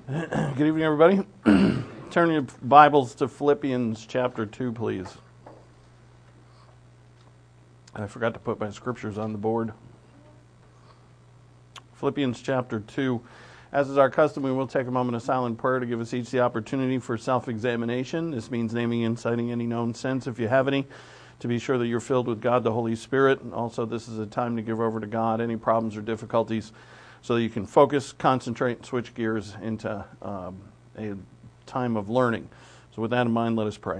Good evening, everybody. Turn your Bibles to Philippians chapter 2, please. I forgot to put my scriptures on the board. Philippians chapter 2. As is our custom, we will take a moment of silent prayer to give us each the opportunity for self-examination. This means naming and citing any known sins, if you have any, to be sure that you're filled with God, the Holy Spirit. And also, this is a time to give over to God any problems or difficulties, so that you can focus, concentrate, and switch gears into a time of learning. So with that in mind, let us pray.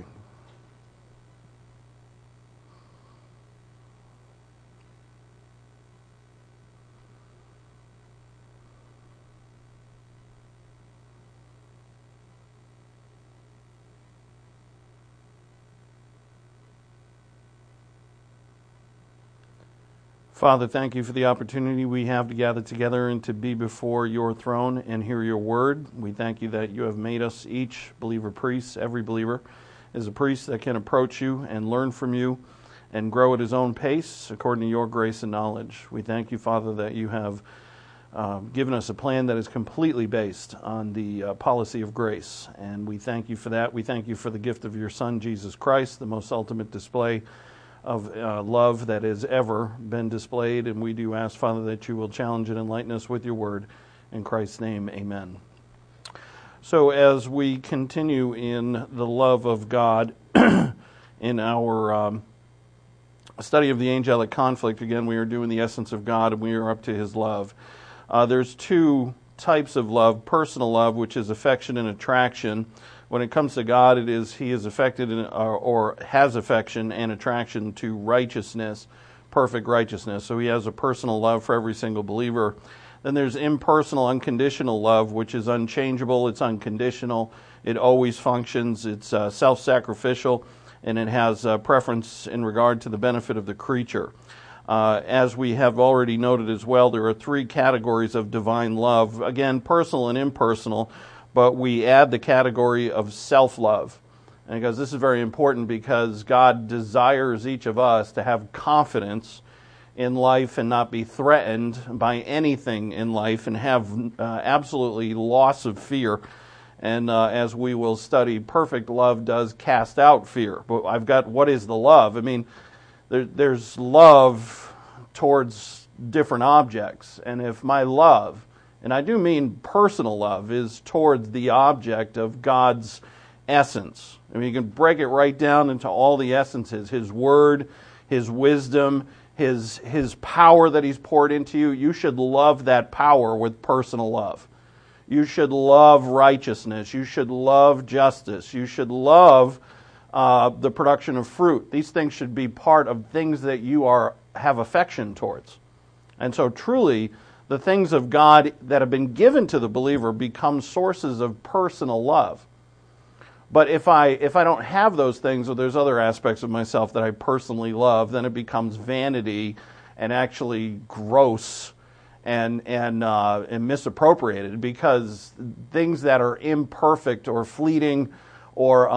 Father, thank you for the opportunity we have to gather together and to be before your throne and hear your word. We thank you that you have made us each believer priests. Every believer is a priest that can approach you and learn from you and grow at his own pace according to your grace and knowledge. We thank you, Father, that you have given us a plan that is completely based on the policy of grace. And we thank you for that. We thank you for the gift of your Son, Jesus Christ, the most ultimate display of love that has ever been displayed. And we do ask, Father, that you will challenge and enlighten us with your word. In Christ's name, amen. So as we continue in the love of God in our study of the angelic conflict, again, we are doing the essence of God, and we are up to his love. There's two types of love: personal love, which is affection and attraction. When it comes to God, it is he is affected or has affection and attraction to righteousness, perfect righteousness. So he has a personal love for every single believer. Then there's impersonal, unconditional love, which is unchangeable, it's unconditional, it always functions, it's self-sacrificial, and it has preference in regard to the benefit of the creature. As we have already noted as well, there are three categories of divine love. Again, personal and impersonal, but we add the category of self-love. And because this is very important, because God desires each of us to have confidence in life and not be threatened by anything in life and have absolutely loss of fear. And as we will study, perfect love does cast out fear. But I've got, what is the love? I mean, there's love towards different objects. And if my love, and I do mean personal love, is towards the object of God's essence. I mean, you can break it right down into all the essences: his word, his wisdom, his power that he's poured into you. You should love that power with personal love. You should love righteousness. You should love justice. You should love the production of fruit. These things should be part of things that you have affection towards. And so truly, the things of God that have been given to the believer become sources of personal love. But if I don't have those things, or there's other aspects of myself that I personally love, then it becomes vanity and actually gross and misappropriated, because things that are imperfect or fleeting or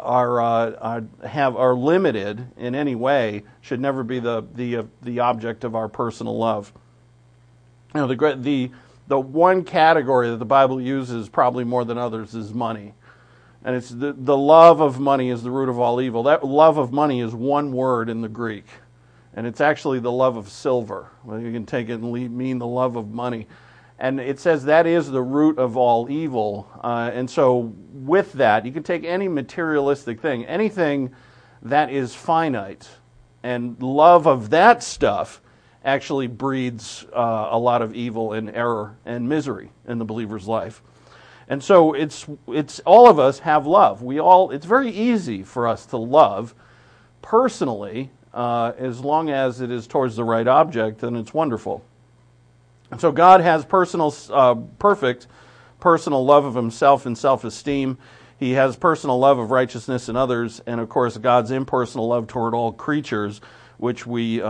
are limited in any way should never be the object of our personal love. You know, the one category that the Bible uses probably more than others is money. And it's the love of money is the root of all evil. That love of money is one word in the Greek. And it's actually the love of silver. Well, you can take it and mean the love of money. And it says that is the root of all evil. And so with that, you can take any materialistic thing, anything that is finite, and love of that stuff actually breeds a lot of evil and error and misery in the believer's life. And so it's all of us have love. It's very easy for us to love personally, as long as it is towards the right object, then it's wonderful. And so God has perfect personal love of himself and self-esteem. He has personal love of righteousness in others, and of course God's impersonal love toward all creatures, which we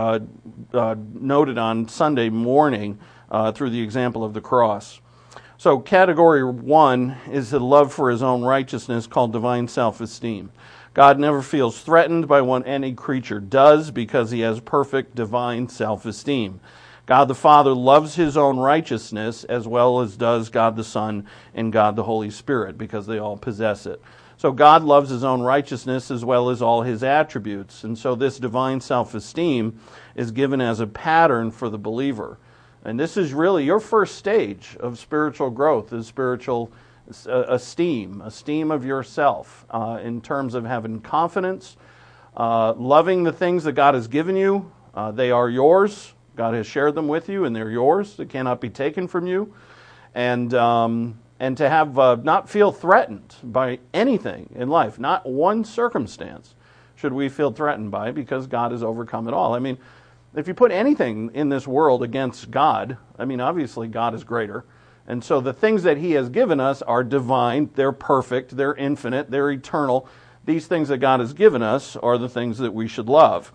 noted on Sunday morning through the example of the cross. So category one is the love for his own righteousness, called divine self-esteem. God never feels threatened by what any creature does, because he has perfect divine self-esteem. God the Father loves his own righteousness as well as does God the Son and God the Holy Spirit, because they all possess it. So God loves his own righteousness as well as all his attributes. And so this divine self-esteem is given as a pattern for the believer. And this is really your first stage of spiritual growth, is spiritual esteem of yourself, in terms of having confidence, loving the things that God has given you. They are yours. God has shared them with you, and they're yours. They cannot be taken from you. And to have not feel threatened by anything in life, not one circumstance should we feel threatened by, because God has overcome it all. I mean, if you put anything in this world against God, I mean, obviously God is greater. And so the things that he has given us are divine, they're perfect, they're infinite, they're eternal. These things that God has given us are the things that we should love.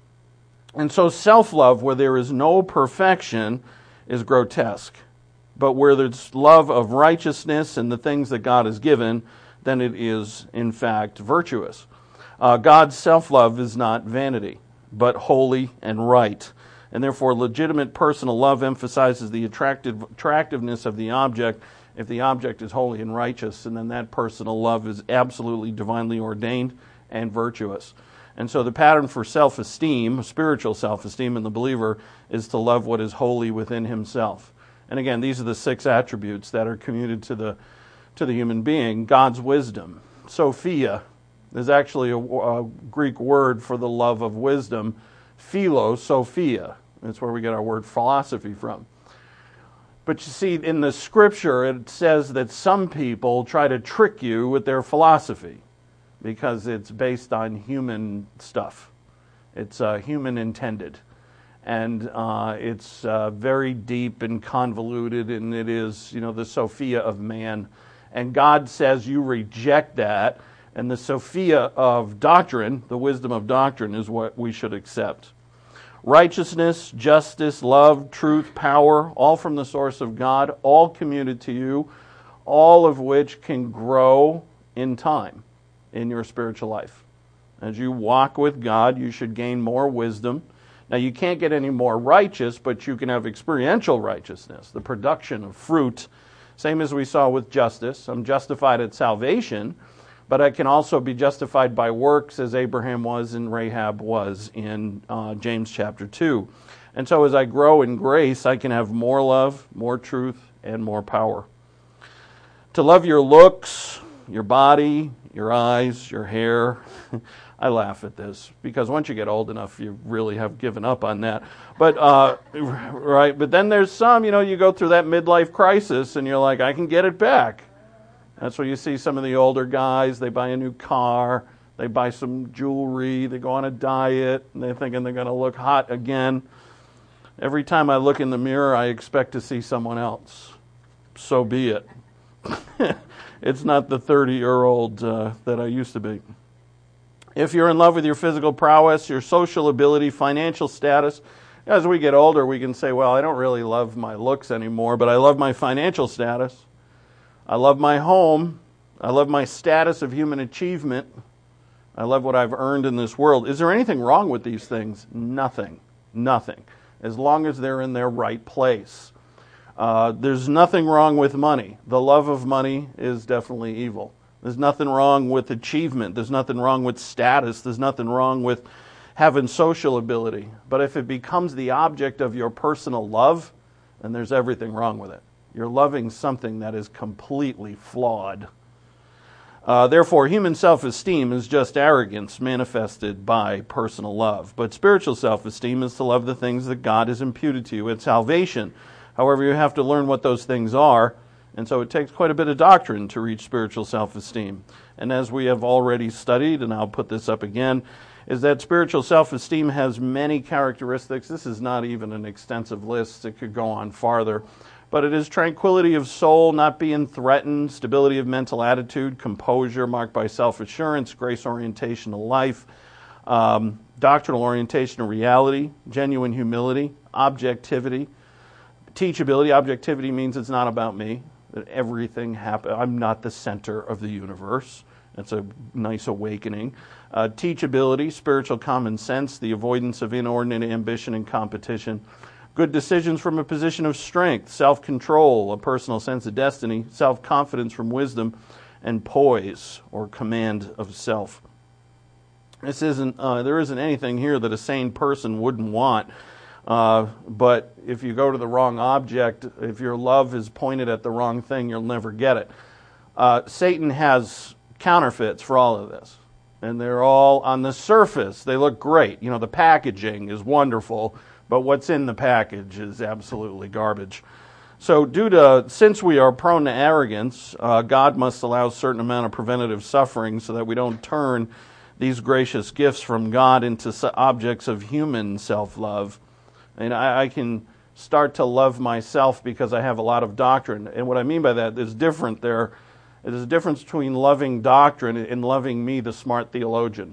And so self-love, where there is no perfection, is grotesque. But where there's love of righteousness and the things that God has given, then it is, in fact, virtuous. God's self-love is not vanity, but holy and right. And therefore, legitimate personal love emphasizes the attractiveness of the object. If the object is holy and righteous, and then that personal love is absolutely divinely ordained and virtuous. And so the pattern for self-esteem, spiritual self-esteem in the believer, is to love what is holy within himself. And again, these are the 6 attributes that are commuted to the human being. God's wisdom. Sophia is actually a Greek word for the love of wisdom. Philosophia. That's where we get our word philosophy from. But you see, in the scripture, it says that some people try to trick you with their philosophy because it's based on human stuff. It's human intended. And it's very deep and convoluted, and it is, the Sophia of man. And God says you reject that, and the Sophia of doctrine, the wisdom of doctrine, is what we should accept. Righteousness, justice, love, truth, power, all from the source of God, all commuted to you, all of which can grow in time in your spiritual life. As you walk with God, you should gain more wisdom. Now, you can't get any more righteous, but you can have experiential righteousness, the production of fruit, same as we saw with justice. I'm justified at salvation, but I can also be justified by works, as Abraham was and Rahab was in James chapter 2. And so as I grow in grace, I can have more love, more truth, and more power. To love your looks, your body, your eyes, your hair. I laugh at this because once you get old enough, you really have given up on that. But right. But then there's some, you go through that midlife crisis and you're like, I can get it back. That's where you see some of the older guys. They buy a new car, they buy some jewelry, they go on a diet, and they're thinking they're going to look hot again. Every time I look in the mirror, I expect to see someone else. So be it. It's not the 30-year-old that I used to be. If you're in love with your physical prowess, your social ability, financial status, as we get older, we can say, well, I don't really love my looks anymore, but I love my financial status. I love my home. I love my status of human achievement. I love what I've earned in this world. Is there anything wrong with these things? Nothing. Nothing. As long as they're in their right place. There's nothing wrong with money. The love of money is definitely evil. There's nothing wrong with achievement. There's nothing wrong with status. There's nothing wrong with having social ability. But if it becomes the object of your personal love, then there's everything wrong with it. You're loving something that is completely flawed. Therefore, human self-esteem is just arrogance manifested by personal love. But spiritual self-esteem is to love the things that God has imputed to you at salvation. However, you have to learn what those things are. And so it takes quite a bit of doctrine to reach spiritual self-esteem. And as we have already studied, and I'll put this up again, is that spiritual self-esteem has many characteristics. This is not even an extensive list. It could go on farther. But it is tranquility of soul, not being threatened, stability of mental attitude, composure marked by self-assurance, grace orientation to life, doctrinal orientation to reality, genuine humility, objectivity, teachability. Objectivity means it's not about me, that everything happens. I'm not the center of the universe. That's a nice awakening. Teachability, spiritual common sense, the avoidance of inordinate ambition and competition. Good decisions from a position of strength, self-control, a personal sense of destiny, self-confidence from wisdom, and poise, or command of self. There isn't anything here that a sane person wouldn't want. But if you go to the wrong object, if your love is pointed at the wrong thing, you'll never get it. Satan has counterfeits for all of this. And they're all on the surface. They look great. The packaging is wonderful, but what's in the package is absolutely garbage. So since we are prone to arrogance, God must allow a certain amount of preventative suffering so that we don't turn these gracious gifts from God into objects of human self-love. And I can start to love myself because I have a lot of doctrine. And what I mean by that is different there. There's a difference between loving doctrine and loving me, the smart theologian.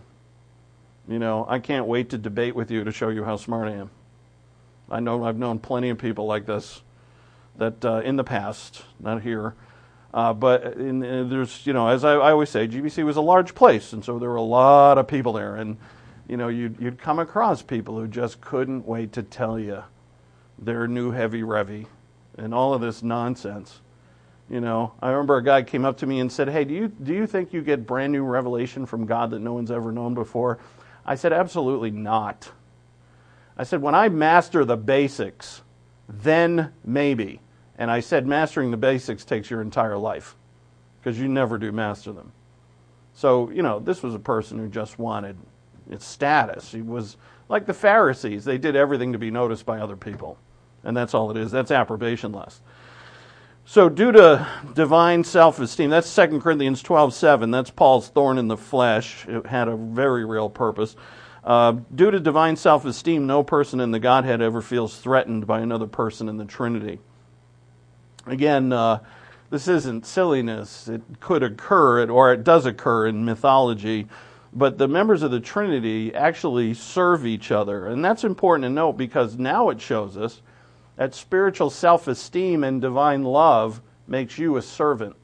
I can't wait to debate with you to show you how smart I am. I've known plenty of people like this that in the past, not here, but there's, as I always say, GBC was a large place, and so there were a lot of people there, and you'd come across people who just couldn't wait to tell you their new heavy revy and all of this nonsense. I remember a guy came up to me and said, "Hey, do you think you get brand new revelation from God that no one's ever known before?" I said, "Absolutely not." I said, "When I master the basics, then maybe." And I said, mastering the basics takes your entire life because you never do master them. So, this was a person who just wanted its status. He was like the Pharisees. They did everything to be noticed by other people. And that's all it is. That's approbation lust. So due to divine self-esteem, that's 2 Corinthians 12:7. That's Paul's thorn in the flesh. It had a very real purpose. Due to divine self-esteem, no person in the Godhead ever feels threatened by another person in the Trinity. Again, this isn't silliness. It could occur, or it does occur in mythology, but the members of the Trinity actually serve each other. And that's important to note because now it shows us that spiritual self-esteem and divine love makes you a servant.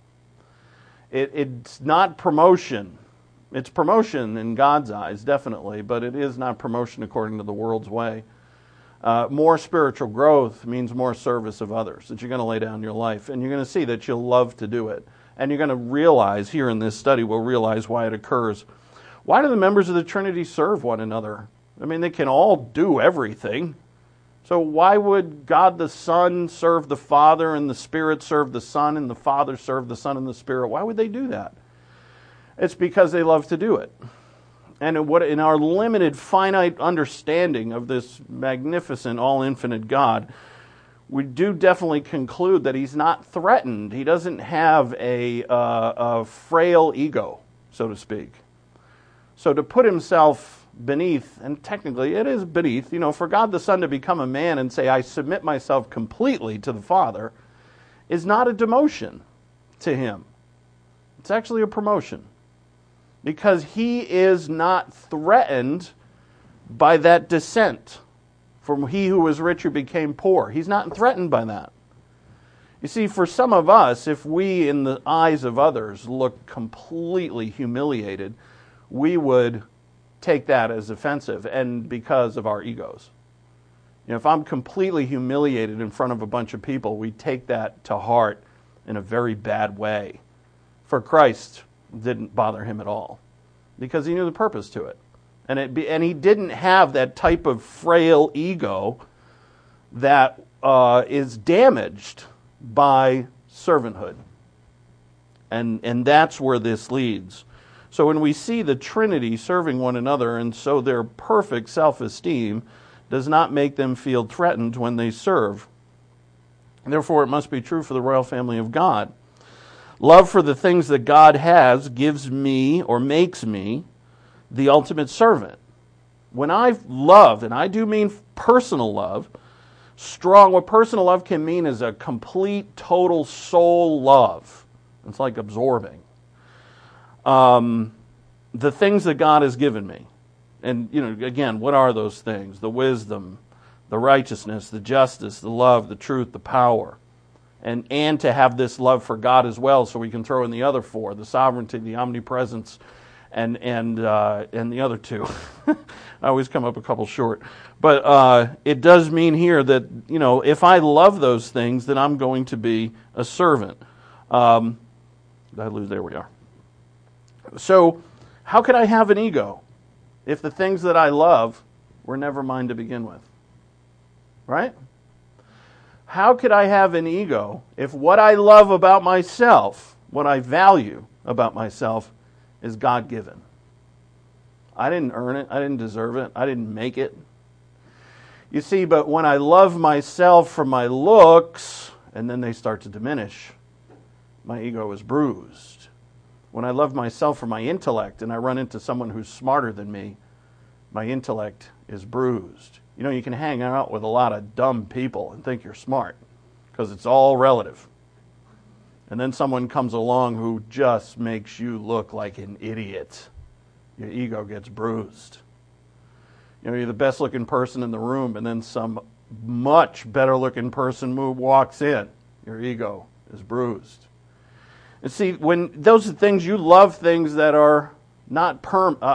It's not promotion. It's promotion in God's eyes, definitely, but it is not promotion according to the world's way. More spiritual growth means more service of others, that you're going to lay down your life, and you're going to see that you'll love to do it. And you're going to realize, here in this study, we'll realize why it occurs. Why do the members of the Trinity serve one another? I mean, they can all do everything. So why would God the Son serve the Father, and the Spirit serve the Son, and the Father serve the Son and the Spirit? Why would they do that? It's because they love to do it. And in our limited, finite understanding of this magnificent, all-infinite God, we do definitely conclude that He's not threatened. He doesn't have a frail ego, so to speak. So to put Himself beneath, and technically it is beneath, for God the Son to become a man and say, "I submit myself completely to the Father," is not a demotion to Him. It's actually a promotion. Because He is not threatened by that descent from He who was rich who became poor. He's not threatened by that. You see, for some of us, if we, in the eyes of others, look completely humiliated, we would take that as offensive, and because of our egos. If I'm completely humiliated in front of a bunch of people, we take that to heart in a very bad way. For Christ didn't bother Him at all, because He knew the purpose to it. And He didn't have that type of frail ego that is damaged by servanthood. And that's where this leads. So when we see the Trinity serving one another, and so their perfect self-esteem does not make them feel threatened when they serve. Therefore, it must be true for the royal family of God. Love for the things that God has gives me, or makes me, the ultimate servant. When I love, and I do mean personal love, what personal love can mean is a complete, total soul love. It's like absorbing. The things that God has given me. And, again, what are those things? The wisdom, the righteousness, the justice, the love, the truth, the power. And to have this love for God as well, so we can throw in the other four: the sovereignty, the omnipresence, and the other two. I always come up a couple short. But it does mean here that, if I love those things, then I'm going to be a servant. There we are. So, how could I have an ego if the things that I love were never mine to begin with? Right? How could I have an ego if what I love about myself, what I value about myself, is God-given? I didn't earn it. I didn't deserve it. I didn't make it. You see, but when I love myself for my looks, and then they start to diminish, my ego is bruised. When I love myself for my intellect, and I run into someone who's smarter than me, my intellect is bruised. You can hang out with a lot of dumb people and think you're smart, because it's all relative. And then someone comes along who just makes you look like an idiot. Your ego gets bruised. You're the best looking person in the room, and then some much better looking person walks in. Your ego is bruised. And see, when those are things, you love things that are not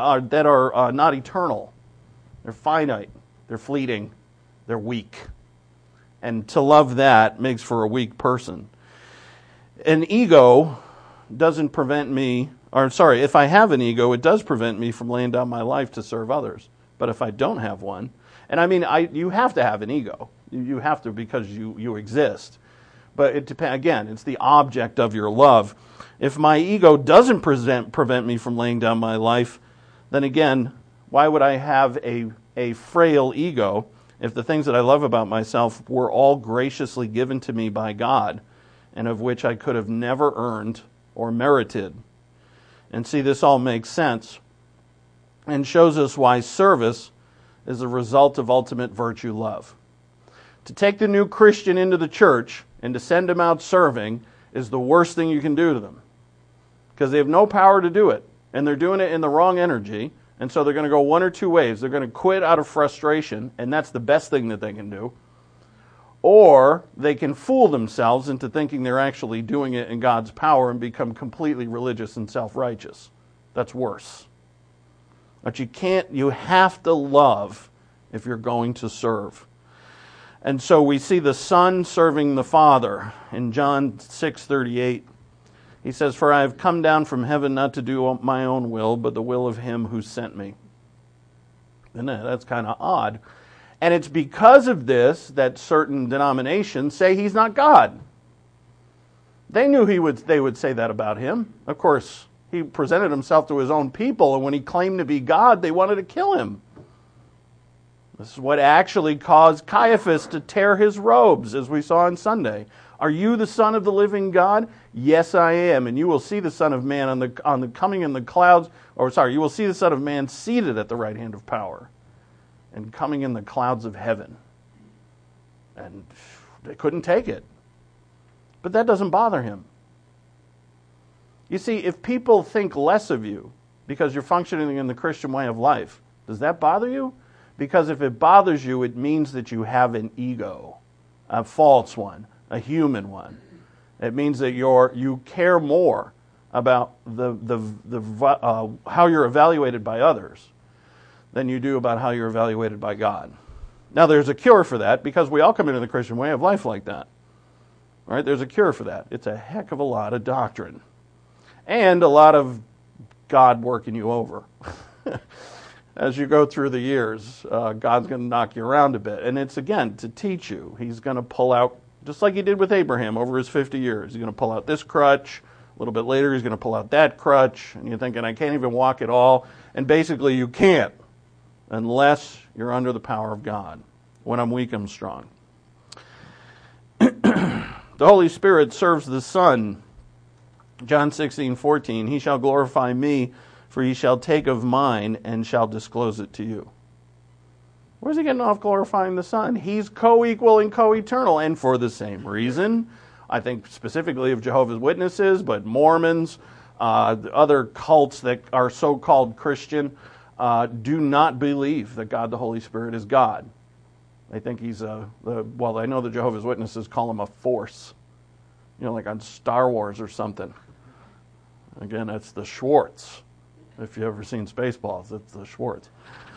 not eternal. They're finite. They're fleeting. They're weak. And to love that makes for a weak person. An ego doesn't prevent me, if I have an ego, it does prevent me from laying down my life to serve others. But if I don't have one, and you have to have an ego. You have to, because you exist. But it depends. Again, it's the object of your love. If my ego doesn't prevent me from laying down my life, then again, why would I have a frail ego if the things that I love about myself were all graciously given to me by God, and of which I could have never earned or merited? And see, this all makes sense and shows us why service is a result of ultimate virtue love. To take the new Christian into the church and to send them out serving is the worst thing you can do to them, because they have no power to do it, and they're doing it in the wrong energy, and so they're going to go one or two ways. They're going to quit out of frustration, and that's the best thing that they can do, or they can fool themselves into thinking they're actually doing it in God's power and become completely religious and self-righteous. That's worse. But you have to love if you're going to serve. And so we see the Son serving the Father in John 6:38. He says, "For I have come down from heaven not to do my own will, but the will of him who sent me." And that's kind of odd. And it's because of this that certain denominations say he's not God. They knew they would say that about him. Of course, he presented himself to his own people, and when he claimed to be God, they wanted to kill him. This is what actually caused Caiaphas to tear his robes, as we saw on Sunday. "Are you the Son of the living God?" "Yes, I am. And you will see the Son of Man on the coming in the clouds." You will see the Son of Man seated at the right hand of power and coming in the clouds of heaven. And they couldn't take it. But that doesn't bother him. You see, if people think less of you because you're functioning in the Christian way of life, does that bother you? Because if it bothers you, it means that you have an ego, a false one, a human one. It means that you care more about how you're evaluated by others than you do about how you're evaluated by God. Now, there's a cure for that, because we all come into the Christian way of life like that. Right? There's a cure for that. It's a heck of a lot of doctrine. And a lot of God working you over. As you go through the years, God's going to knock you around a bit. And it's, again, to teach you. He's going to pull out, just like he did with Abraham over his 50 years. He's going to pull out this crutch. A little bit later, he's going to pull out that crutch. And you're thinking, I can't even walk at all. And basically, you can't unless you're under the power of God. When I'm weak, I'm strong. The Holy Spirit serves the Son. John 16:14, "He shall glorify me, for he shall take of mine and shall disclose it to you." Where's he getting off glorifying the Son? He's co-equal and co-eternal. And for the same reason, I think specifically of Jehovah's Witnesses, but Mormons, other cults that are so-called Christian, do not believe that God the Holy Spirit is God. They think he's I know the Jehovah's Witnesses call him a force. Like on Star Wars or something. Again, that's the Schwartz. If you've ever seen Spaceballs, it's the Schwartz.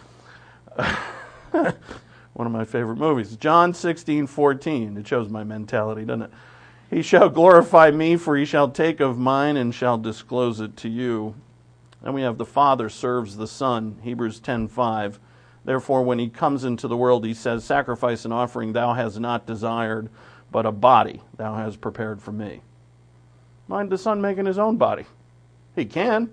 One of my favorite movies. John 16:14. It shows my mentality, doesn't it? He shall glorify me, for he shall take of mine and shall disclose it to you. And we have the Father serves the Son, Hebrews 10:5. Therefore, when he comes into the world, he says, sacrifice and offering thou hast not desired, but a body thou hast prepared for me. Mind the Son making his own body? He can.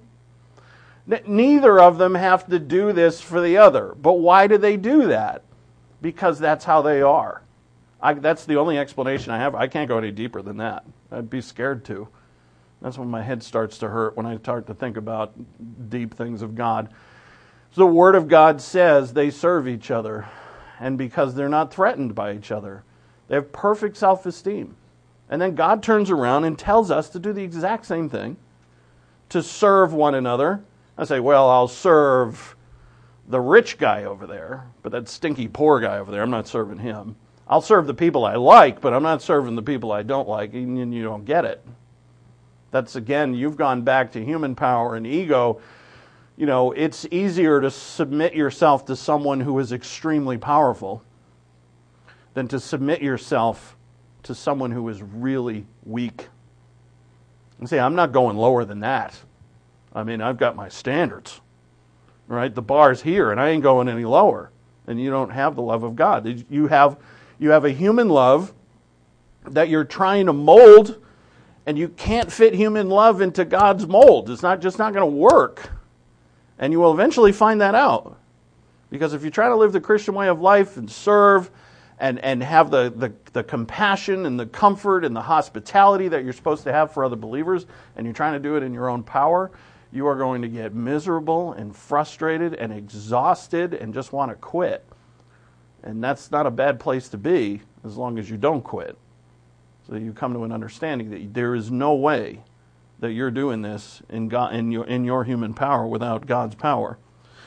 Neither of them have to do this for the other. But why do they do that? Because that's how they are. That's the only explanation I have. I can't go any deeper than that. I'd be scared to. That's when my head starts to hurt, when I start to think about deep things of God. So the Word of God says they serve each other, and because they're not threatened by each other, they have perfect self-esteem. And then God turns around and tells us to do the exact same thing, to serve one another. I say, well, I'll serve the rich guy over there, but that stinky poor guy over there, I'm not serving him. I'll serve the people I like, but I'm not serving the people I don't like, and you don't get it. That's, again, you've gone back to human power and ego. You know, it's easier to submit yourself to someone who is extremely powerful than to submit yourself to someone who is really weak. And say, I'm not going lower than that. I mean, I've got my standards, right? The bar's here, and I ain't going any lower. And you don't have the love of God. You have a human love that you're trying to mold, and you can't fit human love into God's mold. It's just not going to work. And you will eventually find that out. Because if you try to live the Christian way of life and serve and have the compassion and the comfort and the hospitality that you're supposed to have for other believers, and you're trying to do it in your own power, you are going to get miserable and frustrated and exhausted and just want to quit. And that's not a bad place to be as long as you don't quit. So you come to an understanding that there is no way that you're doing this in your human power without God's power.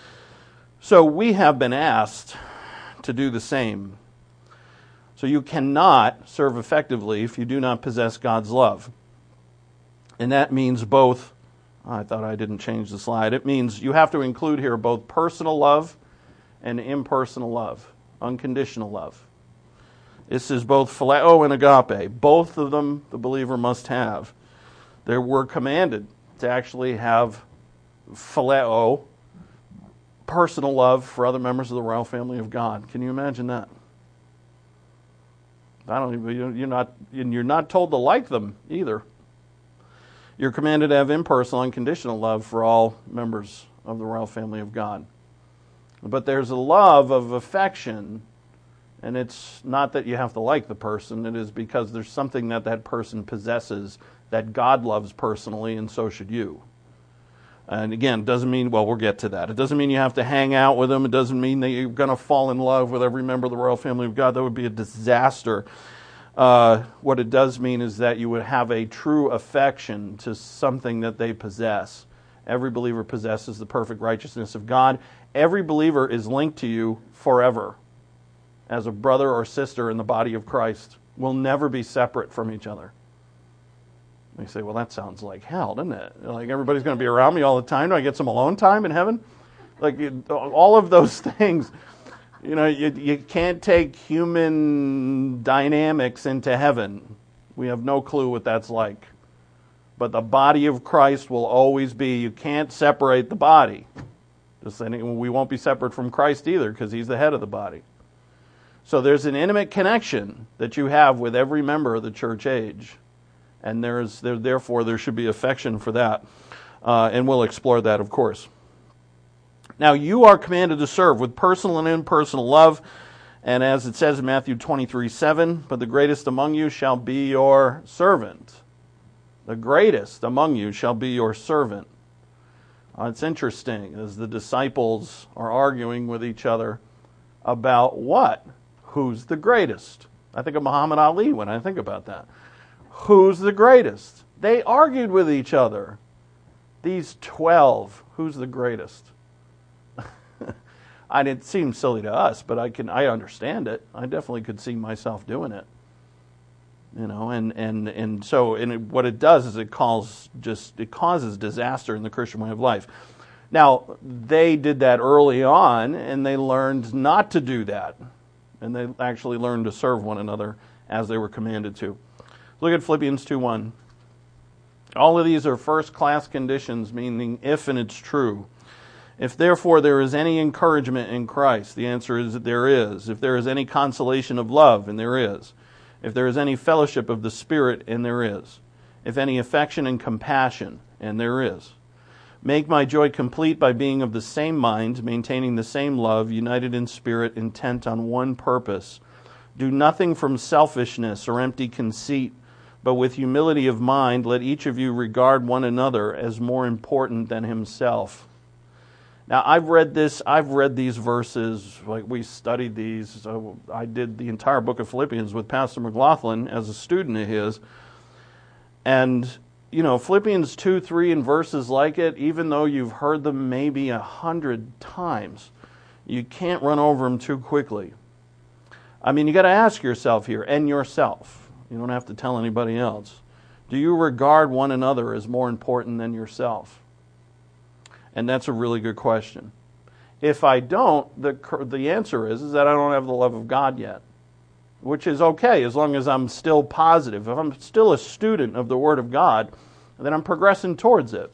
So we have been asked to do the same. So you cannot serve effectively if you do not possess God's love. And that means both. I thought I didn't change the slide. It means you have to include here both personal love and impersonal love, unconditional love. This is both phileo and agape. Both of them the believer must have. We're commanded to actually have phileo, personal love for other members of the royal family of God. Can you imagine that? You're not told to like them either. You're commanded to have impersonal, unconditional love for all members of the royal family of God. But there's a love of affection, and it's not that you have to like the person. It is because there's something that person possesses that God loves personally, and so should you. And again, it doesn't mean, well, we'll get to that. It doesn't mean you have to hang out with them. It doesn't mean that you're going to fall in love with every member of the royal family of God. That would be a disaster. What it does mean is that you would have a true affection to something that they possess. Every believer possesses the perfect righteousness of God. Every believer is linked to you forever as a brother or sister in the body of Christ. We'll never be separate from each other. You say, well, that sounds like hell, doesn't it? Like everybody's going to be around me all the time. Do I get some alone time in heaven? Like all of those things. You know, you can't take human dynamics into heaven. We have no clue what that's like. But the body of Christ will always be, you can't separate the body. Just saying, we won't be separate from Christ either because he's the head of the body. So there's an intimate connection that you have with every member of the church age. And therefore there should be affection for that. And we'll explore that, of course. Now, you are commanded to serve with personal and impersonal love. And as it says in Matthew 23:7, but the greatest among you shall be your servant. The greatest among you shall be your servant. It's interesting as the disciples are arguing with each other about what? Who's the greatest? I think of Muhammad Ali when I think about that. Who's the greatest? They argued with each other. These 12, who's the greatest? It seems silly to us, but I understand it. I definitely could see myself doing it. You know, so what it does is it causes disaster in the Christian way of life. Now, they did that early on, and they learned not to do that. And they actually learned to serve one another as they were commanded to. Look at Philippians 2:1. All of these are first-class conditions, meaning if and it's true. If therefore there is any encouragement in Christ, the answer is that there is. If there is any consolation of love, and there is. If there is any fellowship of the Spirit, and there is. If any affection and compassion, and there is. Make my joy complete by being of the same mind, maintaining the same love, united in spirit, intent on one purpose. Do nothing from selfishness or empty conceit, but with humility of mind, let each of you regard one another as more important than himself. Now, I've read these verses, like we studied these. So I did the entire book of Philippians with Pastor McLaughlin as a student of his. And, Philippians 2, 3, and verses like it, even though you've heard them maybe 100 times, you can't run over them too quickly. I mean, you got to ask yourself here, and yourself. You don't have to tell anybody else. Do you regard one another as more important than yourself? And that's a really good question. If I don't, the answer is that I don't have the love of God yet, which is okay as long as I'm still positive. If I'm still a student of the Word of God, then I'm progressing towards it.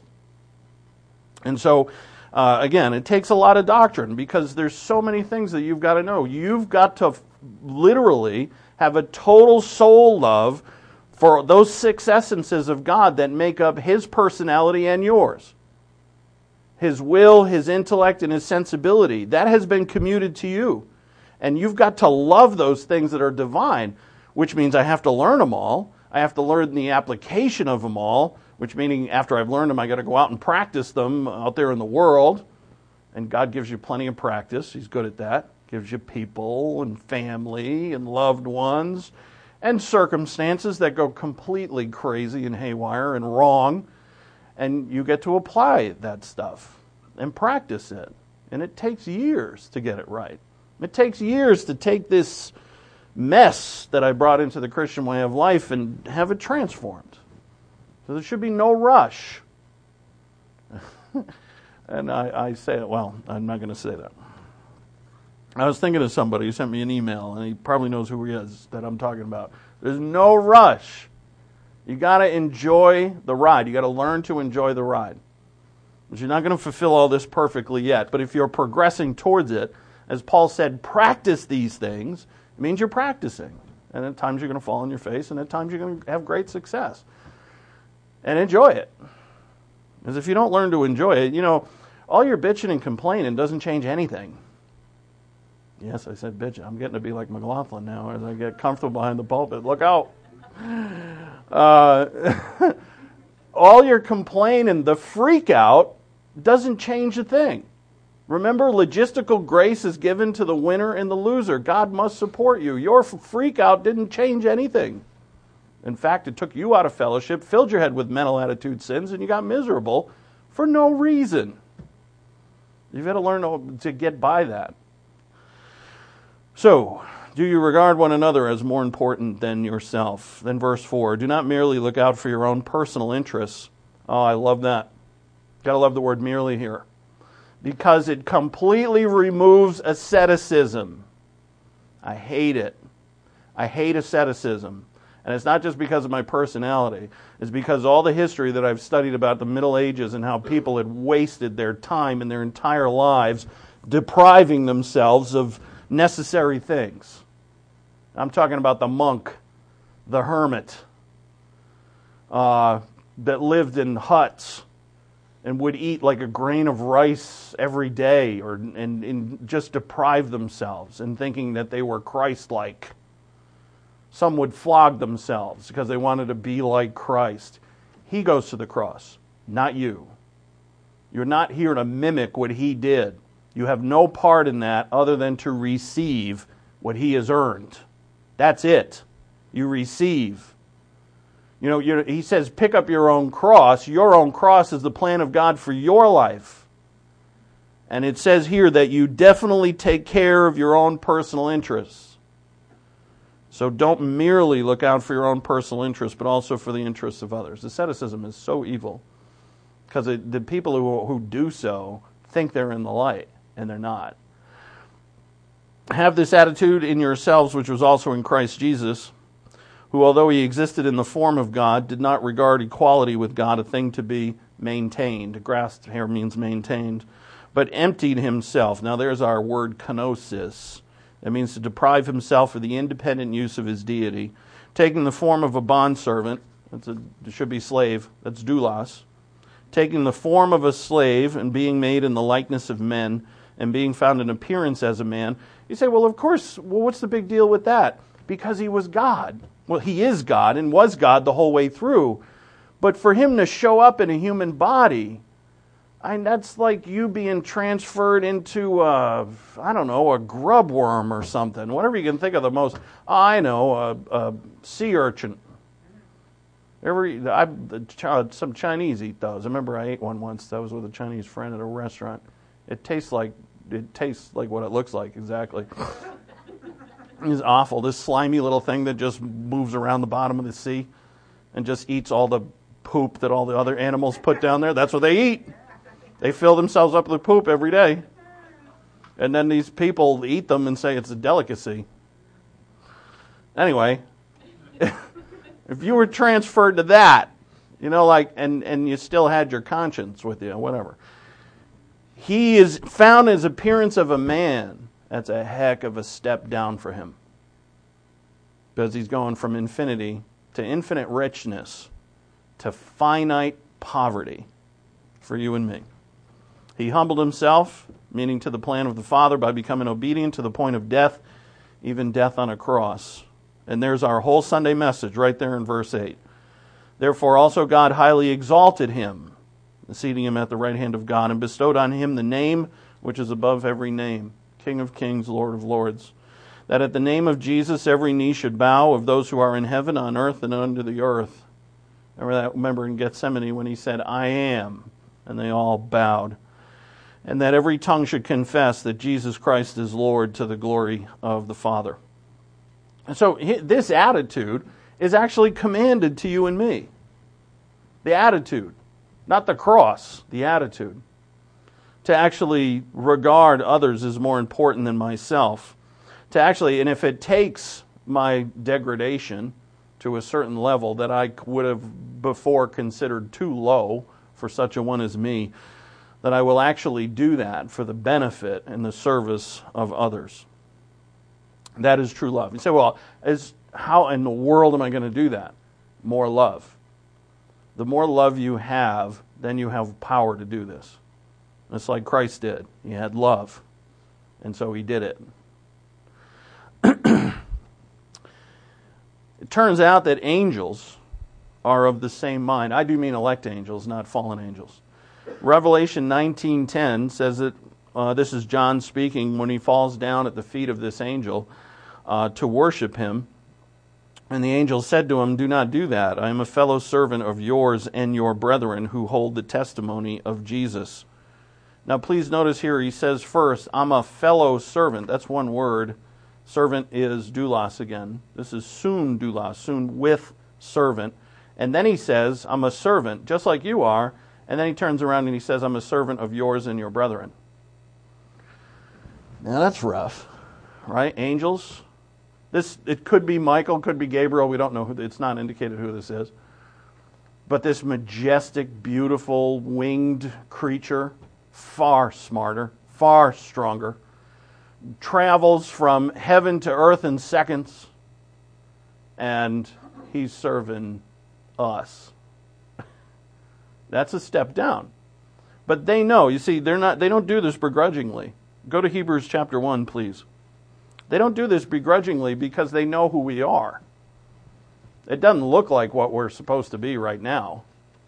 And so, again, it takes a lot of doctrine because there's so many things that you've got to know. You've got to literally have a total soul love for those 6 essences of God that make up His personality and yours. His will, His intellect, and His sensibility. That has been commuted to you. And you've got to love those things that are divine, which means I have to learn them all. I have to learn the application of them all, which meaning after I've learned them, I got to go out and practice them out there in the world. And God gives you plenty of practice. He's good at that. Gives you people and family and loved ones and circumstances that go completely crazy and haywire and wrong. And you get to apply that stuff and practice it. And it takes years to get it right. It takes years to take this mess that I brought into the Christian way of life and have it transformed. So there should be no rush. And I say it, well, I'm not going to say that. I was thinking of somebody who sent me an email, and he probably knows who he is that I'm talking about. There's no rush. You got to enjoy the ride. You got to learn to enjoy the ride. But you're not going to fulfill all this perfectly yet. But if you're progressing towards it, as Paul said, practice these things. It means you're practicing. And at times you're going to fall on your face, and at times you're going to have great success. And enjoy it. Because if you don't learn to enjoy it, all your bitching and complaining doesn't change anything. Yes, I said bitching. I'm getting to be like McLaughlin now as I get comfortable behind the pulpit. Look out. All your complaining, the freak out, doesn't change a thing. Remember, logistical grace is given to the winner and the loser. God must support you. Your freak out didn't change anything. In fact, it took you out of fellowship, filled your head with mental attitude sins, and you got miserable for no reason. You've got to learn to get by that. So, do you regard one another as more important than yourself? Then verse 4, do not merely look out for your own personal interests. Oh, I love that. Got to love the word merely here. Because it completely removes asceticism. I hate it. I hate asceticism. And it's not just because of my personality. It's because all the history that I've studied about the Middle Ages and how people had wasted their time and their entire lives depriving themselves of necessary things. I'm talking about the monk, the hermit, that lived in huts and would eat like a grain of rice every day and just deprive themselves and thinking that they were Christ-like. Some would flog themselves because they wanted to be like Christ. He goes to the cross, not you. You're not here to mimic what he did. You have no part in that other than to receive what he has earned. That's it. You receive. He says, pick up your own cross. Your own cross is the plan of God for your life. And it says here that you definitely take care of your own personal interests. So don't merely look out for your own personal interests, but also for the interests of others. Asceticism is so evil. Because the people who do so think they're in the light, and they're not. Have this attitude in yourselves, which was also in Christ Jesus, who, although he existed in the form of God, did not regard equality with God a thing to be maintained. Grasped here means maintained. But emptied himself. Now there's our word kenosis. That means to deprive himself of the independent use of his deity. Taking the form of a bondservant. It should be slave. That's doulos. Taking the form of a slave and being made in the likeness of men and being found in appearance as a man. You say, well, of course, what's the big deal with that? Because he was God. Well, he is God and was God the whole way through. But for him to show up in a human body, that's like you being transferred into, a grub worm or something. Whatever you can think of the most, a sea urchin. Some Chinese eat those. I remember I ate one once. I was with a Chinese friend at a restaurant. It tastes like what it looks like, exactly. It's awful. This slimy little thing that just moves around the bottom of the sea and just eats all the poop that all the other animals put down there. That's what they eat. They fill themselves up with poop every day. And then these people eat them and say it's a delicacy. Anyway, if you were transferred to that, and you still had your conscience with you, whatever. He is found as appearance of a man. That's a heck of a step down for him. Because he's going from infinity to infinite richness to finite poverty for you and me. He humbled himself, meaning to the plan of the Father, by becoming obedient to the point of death, even death on a cross. And there's our whole Sunday message right there in verse 8. Therefore also God highly exalted him, seating him at the right hand of God, and bestowed on him the name which is above every name, King of kings, Lord of lords, that at the name of Jesus every knee should bow, of those who are in heaven, on earth, and under the earth. Remember in Gethsemane when he said, I am, and they all bowed. And that every tongue should confess that Jesus Christ is Lord, to the glory of the Father. And so this attitude is actually commanded to you and me. The attitude. Not the cross, the attitude. To actually regard others as more important than myself. To actually, and if it takes my degradation to a certain level that I would have before considered too low for such a one as me, that I will actually do that for the benefit and the service of others. That is true love. You say, well, how in the world am I going to do that? More love. The more love you have, then you have power to do this. It's like Christ did. He had love, and so he did it. It turns out that angels are of the same mind. I do mean elect angels, not fallen angels. Revelation 19:10 says that, this is John speaking, when he falls down at the feet of this angel to worship him. And the angel said to him, do not do that. I am a fellow servant of yours and your brethren who hold the testimony of Jesus. Now please notice here he says first, I'm a fellow servant. That's one word. Servant is doulos again. This is soon doulos, soon with servant. And then he says, I'm a servant, just like you are. And then he turns around and he says, I'm a servant of yours and your brethren. Now that's rough, right? Angels. It could be Michael, could be Gabriel. We don't know who. It's not indicated who this is. But this majestic, beautiful, winged creature, far smarter, far stronger, travels from heaven to earth in seconds, and he's serving us. That's a step down. But they know, you see, they don't do this begrudgingly. Go to Hebrews chapter 1, please. They don't do this begrudgingly because they know who we are. It doesn't look like what we're supposed to be right now.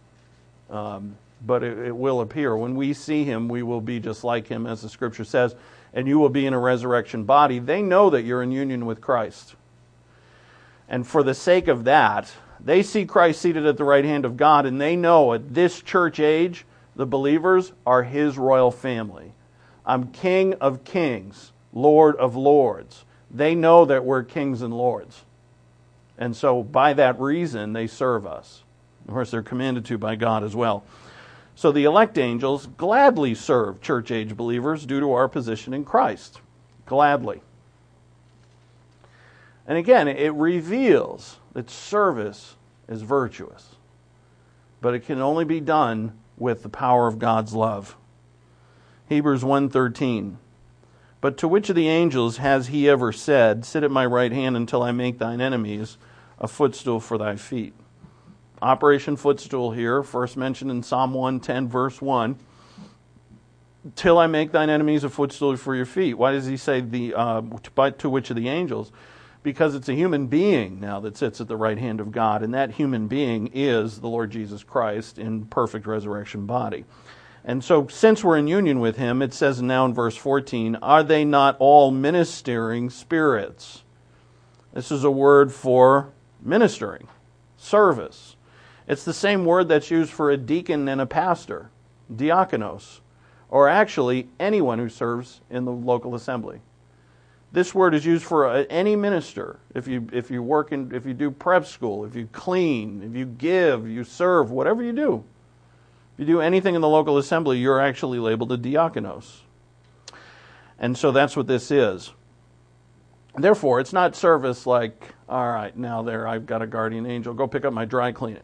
But it will appear. When we see him, we will be just like him, as the scripture says, and you will be in a resurrection body. They know that you're in union with Christ. And for the sake of that, they see Christ seated at the right hand of God, and they know at this church age, the believers are his royal family. I'm King of kings, Lord of lords. They know that we're kings and lords. And so by that reason, they serve us. Of course, they're commanded to by God as well. So the elect angels gladly serve church-age believers due to our position in Christ. Gladly. And again, it reveals that service is virtuous. But it can only be done with the power of God's love. Hebrews 1:13. But to which of the angels has he ever said, sit at my right hand until I make thine enemies a footstool for thy feet? Operation Footstool here, first mentioned in Psalm 110, verse 1. Till I make thine enemies a footstool for your feet. Why does he say to which of the angels? Because it's a human being now that sits at the right hand of God, and that human being is the Lord Jesus Christ in perfect resurrection body. And so since we're in union with him, it says now in verse 14, are they not all ministering spirits? This is a word for ministering, service. It's the same word that's used for a deacon and a pastor, diakonos, or actually anyone who serves in the local assembly. This word is used for any minister. If you do prep school, if you clean, if you give, you serve, whatever you do. If you do anything in the local assembly, you're actually labeled a diakonos. And so that's what this is. Therefore, it's not service like, all right, now there, I've got a guardian angel, go pick up my dry cleaning,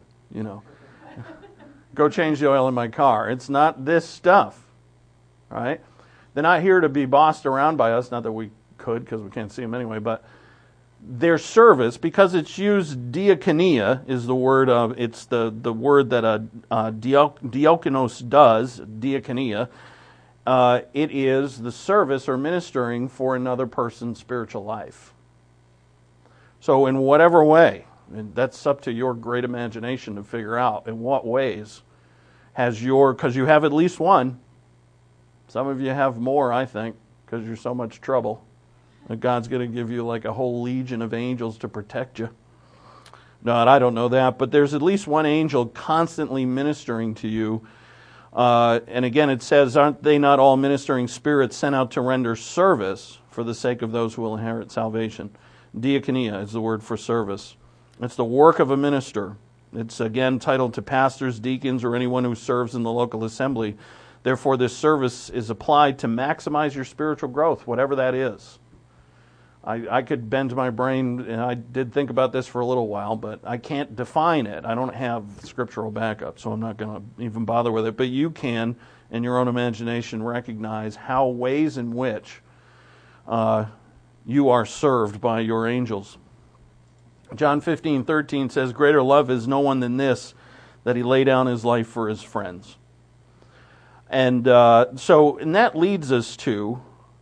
Go change the oil in my car. It's not this stuff, right? They're not here to be bossed around by us, not that we could because we can't see them anyway, but their service, because it's used, diakonia is the word of, it's the word that diakonos does, diakonia. It is the service or ministering for another person's spiritual life. So in whatever way, and that's up to your great imagination to figure out in what ways has because you have at least one. Some of you have more, I think, because you're so much trouble. That God's going to give you like a whole legion of angels to protect you. No, I don't know that, but there's at least one angel constantly ministering to you. And again, it says, aren't they not all ministering spirits sent out to render service for the sake of those who will inherit salvation? Diakonia is the word for service. It's the work of a minister. It's again titled to pastors, deacons, or anyone who serves in the local assembly. Therefore, this service is applied to maximize your spiritual growth, whatever that is. I could bend my brain, and I did think about this for a little while, but I can't define it. I don't have scriptural backup, so I'm not going to even bother with it. But you can, in your own imagination, recognize how ways in which you are served by your angels. John 15:13 says, greater love is no one than this, that he lay down his life for his friends. And and that leads us to...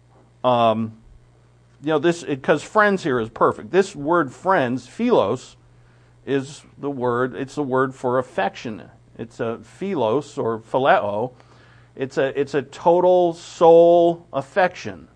this, because friends here is perfect. This word friends, philos, is the word, it's the word for affection. It's a philos or phileo. It's a total soul affection.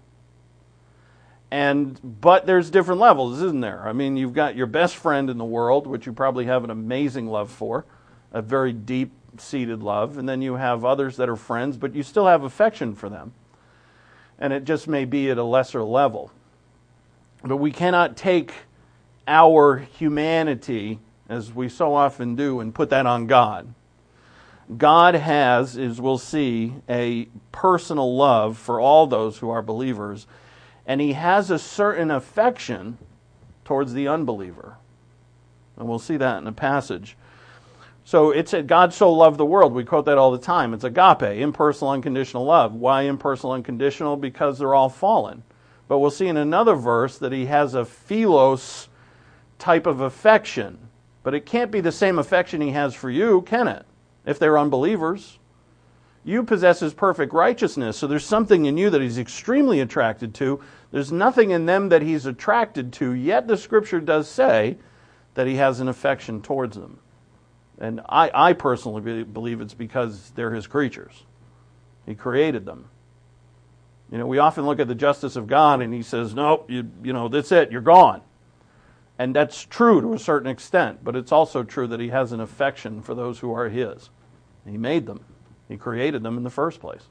But there's different levels, isn't there? I mean, you've got your best friend in the world, which you probably have an amazing love for, a very deep-seated love, and then you have others that are friends, but you still have affection for them. And it just may be at a lesser level. But we cannot take our humanity, as we so often do, and put that on God. God has, as we'll see, a personal love for all those who are believers, and he has a certain affection towards the unbeliever. And we'll see that in a passage. So it's God so loved the world. We quote that all the time. It's agape, impersonal, unconditional love. Why impersonal, unconditional? Because they're all fallen. But we'll see in another verse that he has a philos type of affection. But it can't be the same affection he has for you, can it? If they're unbelievers. You possess his perfect righteousness, so there's something in you that he's extremely attracted to. There's nothing in them that he's attracted to, yet the Scripture does say that he has an affection towards them. And I personally believe it's because they're his creatures. He created them. We often look at the justice of God and he says, nope, that's it, you're gone. And that's true to a certain extent, but it's also true that he has an affection for those who are his. He made them. He created them in the first place.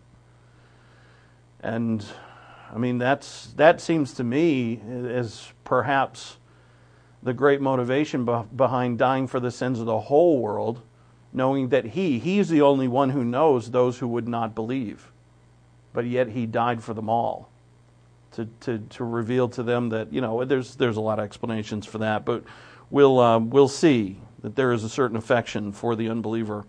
And, that seems to me as perhaps the great motivation behind dying for the sins of the whole world knowing that He's the only one who knows those who would not believe. But yet He died for them all to reveal to them that, there's a lot of explanations for that, but we'll see that there is a certain affection for the unbeliever.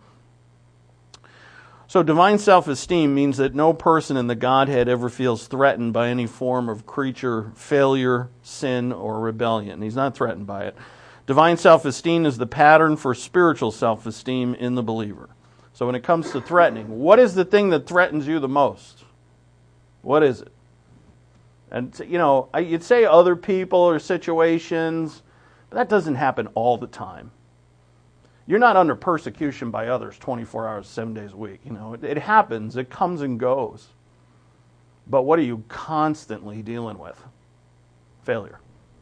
So divine self-esteem means that no person in the Godhead ever feels threatened by any form of creature failure, sin, or rebellion. He's not threatened by it. Divine self-esteem is the pattern for spiritual self-esteem in the believer. So when it comes to threatening, what is the thing that threatens you the most? What is it? And, you'd say other people or situations, but that doesn't happen all the time. You're not under persecution by others 24 hours, 7 days a week. It happens. It comes and goes. But what are you constantly dealing with? Failure.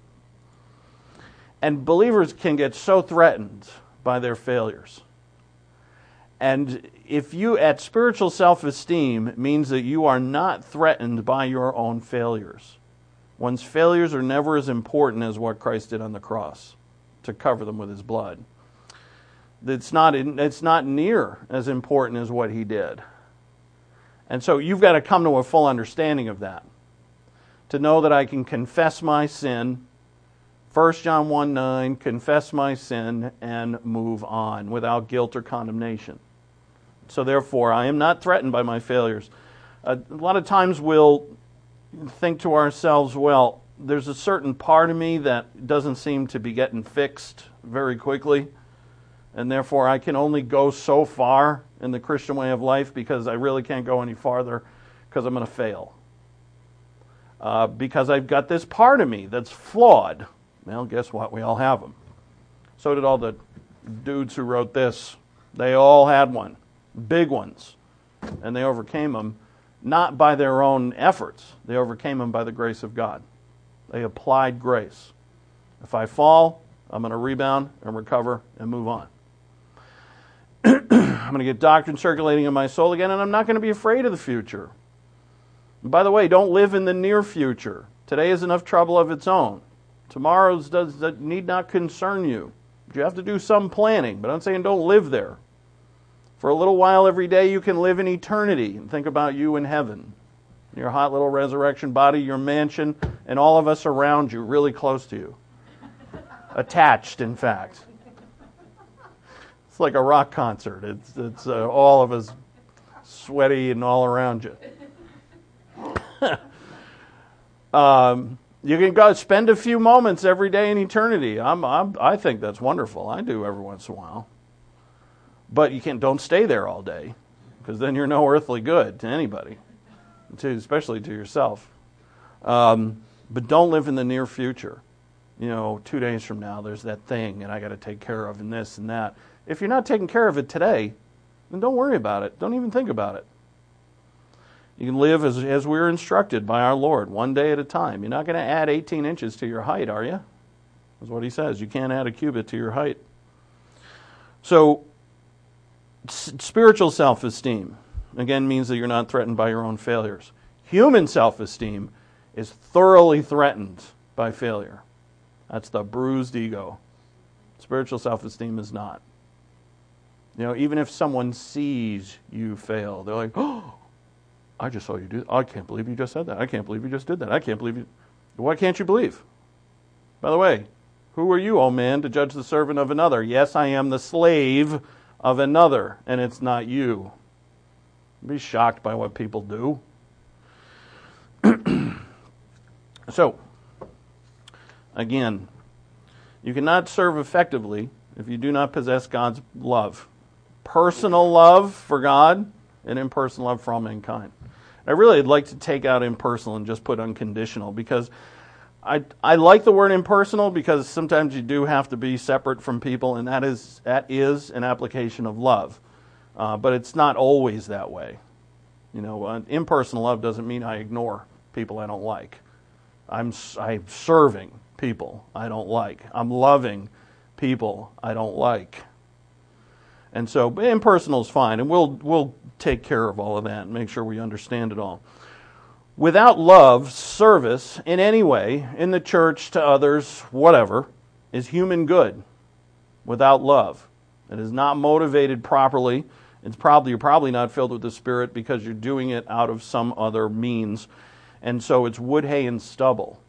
And believers can get so threatened by their failures. And if you, at spiritual self-esteem, means that you are not threatened by your own failures. One's failures are never as important as what Christ did on the cross to cover them with His blood. It's not near as important as what He did. And so you've got to come to a full understanding of that. To know that I can confess my sin, 1 John 1:9, confess my sin and move on without guilt or condemnation. So therefore, I am not threatened by my failures. A lot of times we'll think to ourselves, well, there's a certain part of me that doesn't seem to be getting fixed very quickly, and therefore I can only go so far in the Christian way of life because I really can't go any farther because I'm going to fail. Because I've got this part of me that's flawed. Well, guess what? We all have them. So did all the dudes who wrote this. They all had one. Big ones. And they overcame them not by their own efforts. They overcame them by the grace of God. They applied grace. If I fall, I'm going to rebound and recover and move on. I'm going to get doctrine circulating in my soul again, and I'm not going to be afraid of the future. And by the way, don't live in the near future. Today has enough trouble of its own. Tomorrow's that need not concern you. You have to do some planning, but I'm saying don't live there. For a little while every day you can live in eternity and think about you in heaven. Your hot little resurrection body, your mansion, and all of us around you, really close to you. Attached, in fact. It's like a rock concert. It's all of us sweaty and all around you. You can go spend a few moments every day in eternity. I think that's wonderful. I do every once in a while. But don't stay there all day, because then you're no earthly good to anybody, especially to yourself. But don't live in the near future. 2 days from now, there's that thing, and I got to take care of, and this and that. If you're not taking care of it today, then don't worry about it. Don't even think about it. You can live as we were instructed by our Lord, one day at a time. You're not going to add 18 inches to your height, are you? That's what He says. You can't add a cubit to your height. So, spiritual self-esteem, again, means that you're not threatened by your own failures. Human self-esteem is thoroughly threatened by failure. That's the bruised ego. Spiritual self-esteem is not. Even if someone sees you fail, they're like, oh, I just saw you do that. I can't believe you just said that. I can't believe you just did that. I can't believe you. Why can't you believe? By the way, who are you, O man, to judge the servant of another? Yes, I am the slave of another, and it's not you. Be shocked by what people do. So, again, you cannot serve effectively if you do not possess God's love. Personal love for God and impersonal love for all mankind. I really would like to take out impersonal and just put unconditional, because I like the word impersonal because sometimes you do have to be separate from people, and that is an application of love. But it's not always that way. Impersonal love doesn't mean I ignore people I don't like. I'm serving people I don't like. I'm loving people I don't like. And so impersonal is fine, and we'll take care of all of that and make sure we understand it all. Without love, service in any way, in the church, to others, whatever, is human good. Without love. It is not motivated properly. You're probably not filled with the Spirit because you're doing it out of some other means. And so it's wood, hay, and stubble.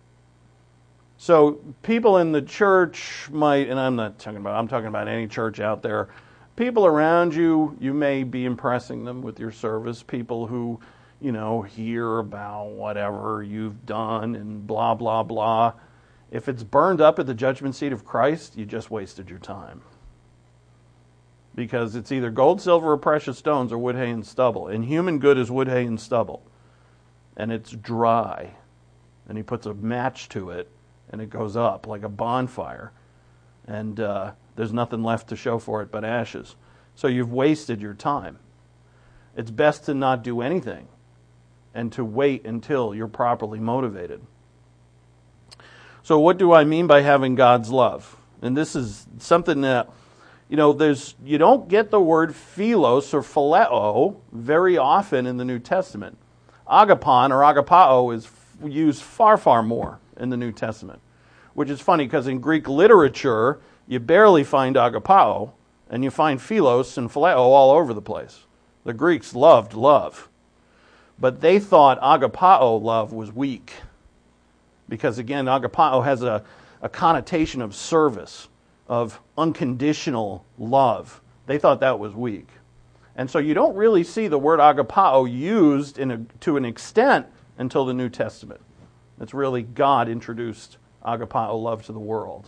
So people in the church might, and I'm talking about any church out there, people around you, you may be impressing them with your service. People who, hear about whatever you've done and blah, blah, blah. If it's burned up at the judgment seat of Christ, you just wasted your time. Because it's either gold, silver, or precious stones, or wood, hay, and stubble. And human good is wood, hay, and stubble. And it's dry. And he puts a match to it, and it goes up like a bonfire. And there's nothing left to show for it but ashes. So you've wasted your time. It's best to not do anything and to wait until you're properly motivated. So what do I mean by having God's love? And this is something that, you don't get the word philos or phileo very often in the New Testament. Agapon or agapao is used far, far more in the New Testament, which is funny because in Greek literature, you barely find agapao, and you find philos and phileo all over the place. The Greeks loved love, but they thought agapao love was weak because, again, agapao has a connotation of service, of unconditional love. They thought that was weak. And so you don't really see the word agapao used to an extent until the New Testament. It's really God introduced agapao love to the world.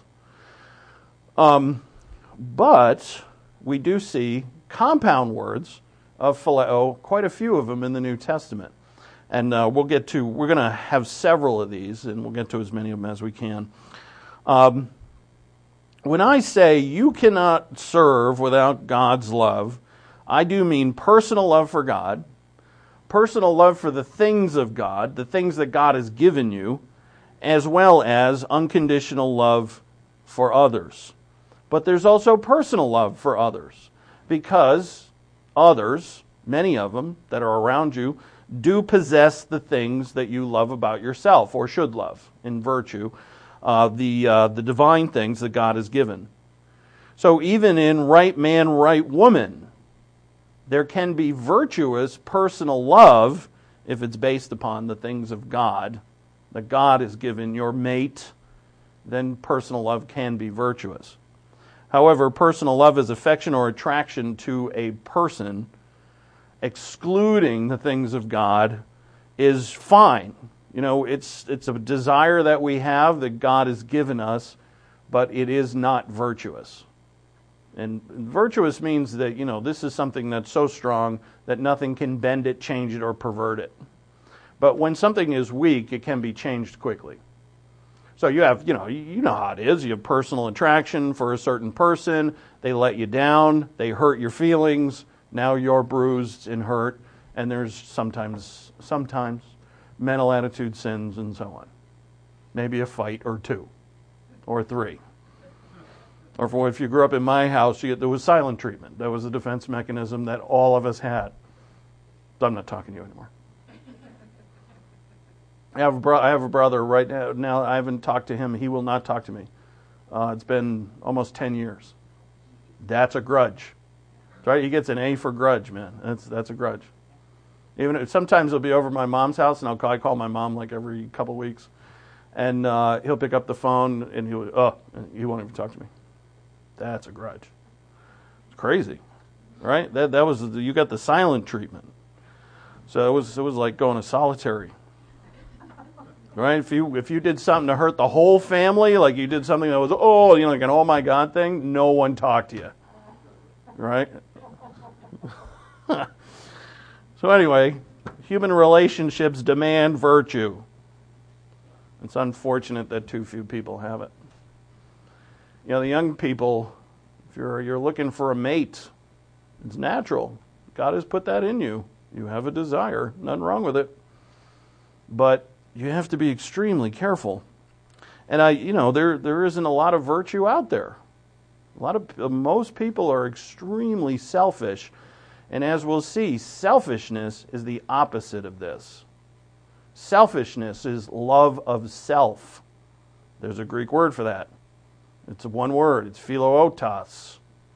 But we do see compound words of phileo, quite a few of them in the New Testament. And we're going to have several of these, and we'll get to as many of them as we can. When I say you cannot serve without God's love, I do mean personal love for God, personal love for the things of God, the things that God has given you, as well as unconditional love for others. But there's also personal love for others, because others, many of them that are around you, do possess the things that you love about yourself, or should love in virtue, the divine things that God has given. So even in right man, right woman, there can be virtuous personal love if it's based upon the things of God that God has given your mate. Then personal love can be virtuous. However, personal love is affection or attraction to a person, excluding the things of God, is fine. It's a desire that we have that God has given us, but it is not virtuous. And virtuous means that, this is something that's so strong that nothing can bend it, change it, or pervert it. But when something is weak, it can be changed quickly. So you have, you know how it is. You have personal attraction for a certain person. They let you down. They hurt your feelings. Now you're bruised and hurt. And there's sometimes mental attitude sins and so on. Maybe a fight or two or three. Or if you grew up in my house, there was silent treatment. That was a defense mechanism that all of us had. So I'm not talking to you anymore. I have a brother right now. I haven't talked to him. He will not talk to me. It's been almost 10 years. That's a grudge. Right? He gets an A for grudge, man. That's a grudge. Sometimes he'll be over at my mom's house, and I call my mom like every couple weeks, and he'll pick up the phone and he won't even talk to me. That's a grudge. It's crazy, right? That was you got the silent treatment. So it was like going to solitary. Right? If you did something to hurt the whole family, like you did something that was like an oh my God thing, no one talked to you. Right? So anyway, human relationships demand virtue. It's unfortunate that too few people have it. The young people, if you're looking for a mate, it's natural. God has put that in you. You have a desire. Nothing wrong with it. But you have to be extremely careful. And there isn't a lot of virtue out there. Most people are extremely selfish. And as we'll see, selfishness is the opposite of this. Selfishness is love of self. There's a Greek word for that. It's one word. It's philootos.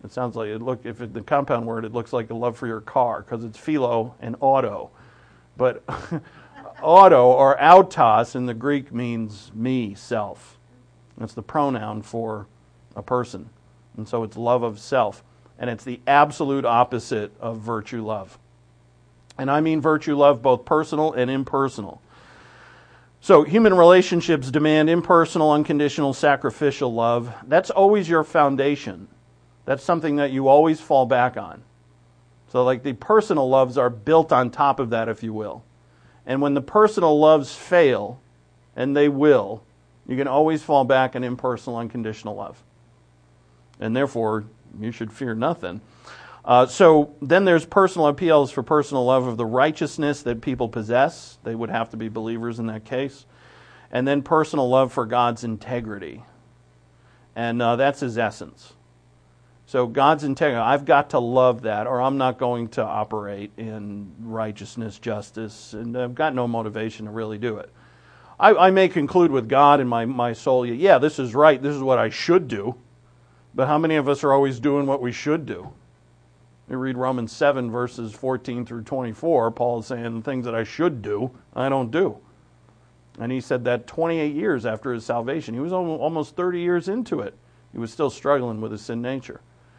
It sounds like if it's the compound word, it looks like a love for your car because it's philo and auto. But auto or autos in the Greek means me, self. It's the pronoun for a person. And so it's love of self. And it's the absolute opposite of virtue love. And I mean virtue love both personal and impersonal. So human relationships demand impersonal, unconditional, sacrificial love. That's always your foundation. That's something that you always fall back on. So like the personal loves are built on top of that, if you will. And when the personal loves fail, and they will, you can always fall back on impersonal, unconditional love. And therefore, you should fear nothing. So then there's personal appeals for personal love of the righteousness that people possess. They would have to be believers in that case. And then personal love for God's integrity. And that's his essence. So God's integrity, I've got to love that, or I'm not going to operate in righteousness, justice, and I've got no motivation to really do it. I may conclude with God in my soul, yeah, this is right, this is what I should do. But how many of us are always doing what we should do? We read Romans 7, verses 14 through 24. Paul is saying the things that I should do, I don't do. And he said that 28 years after his salvation. He was almost 30 years into it. He was still struggling with his sin nature.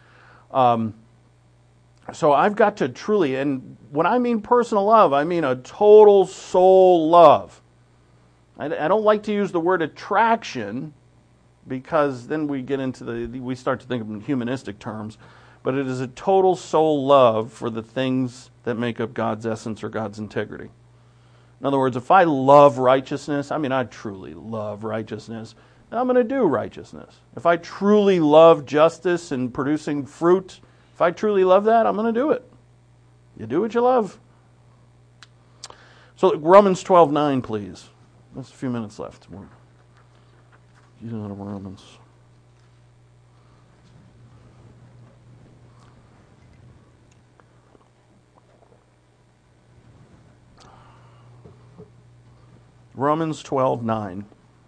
So I've got to truly, and when I mean personal love, I mean a total soul love. I don't like to use the word attraction, because then we start to think of in humanistic terms, but it is a total soul love for the things that make up God's essence or God's integrity. In other words, if I love righteousness, I truly love righteousness, then I'm going to do righteousness. If I truly love justice and producing fruit, if I truly love that, I'm going to do it. You do what you love. So Romans 12:9, please. There's a few minutes left. We're getting out of Romans. Romans 12:9.